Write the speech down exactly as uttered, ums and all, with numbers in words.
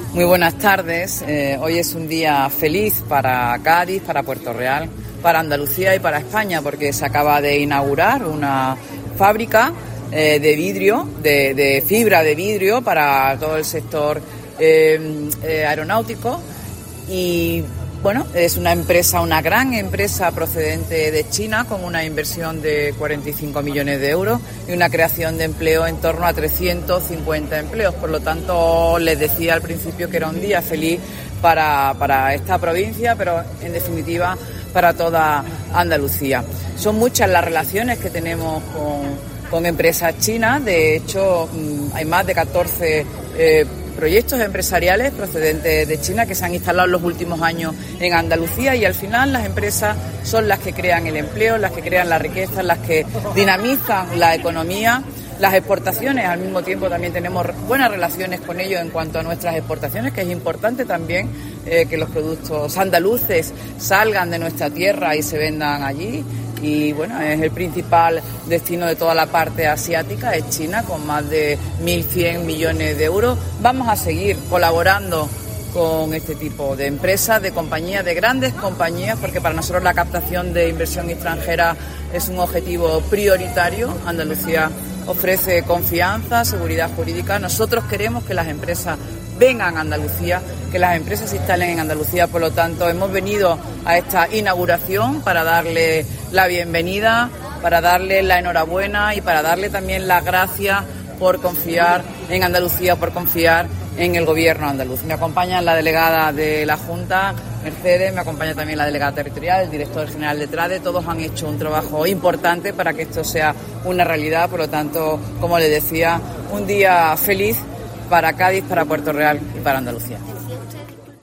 Muy buenas tardes. Eh, hoy es un día feliz para Cádiz, para Puerto Real, para Andalucía y para España, porque se acaba de inaugurar una fábrica eh, de vidrio, de, de fibra de vidrio para todo el sector eh, eh, aeronáutico. Y bueno, es una empresa, una gran empresa procedente de China, con una inversión de cuarenta y cinco millones de euros y una creación de empleo en torno a trescientos cincuenta empleos. Por lo tanto, les decía al principio que era un día feliz para, para esta provincia, pero en definitiva para toda Andalucía. Son muchas las relaciones que tenemos con, con empresas chinas. De hecho, hay más de catorce eh, proyectos empresariales procedentes de China que se han instalado en los últimos años en Andalucía, y al final las empresas son las que crean el empleo, las que crean la riqueza, las que dinamizan la economía. Las exportaciones, al mismo tiempo, también tenemos buenas relaciones con ellos en cuanto a nuestras exportaciones, que es importante también eh, que los productos andaluces salgan de nuestra tierra y se vendan allí. Y bueno, es el principal destino de toda la parte asiática, es China, con más de mil cien millones de euros. Vamos a seguir colaborando con este tipo de empresas, de compañías, de grandes compañías, porque para nosotros la captación de inversión extranjera es un objetivo prioritario. Andalucía ofrece confianza, seguridad jurídica. Nosotros queremos que las empresas vengan a Andalucía, que las empresas se instalen en Andalucía. Por lo tanto, hemos venido a esta inauguración para darle la bienvenida, para darle la enhorabuena y para darle también las gracias por confiar en Andalucía, por confiar en el gobierno andaluz. Me acompaña la delegada de la Junta, Mercedes, me acompaña también la delegada territorial, el director general de TRADE. Todos han hecho un trabajo importante para que esto sea una realidad. Por lo tanto, como les decía, un día feliz para Cádiz, para Puerto Real y para Andalucía.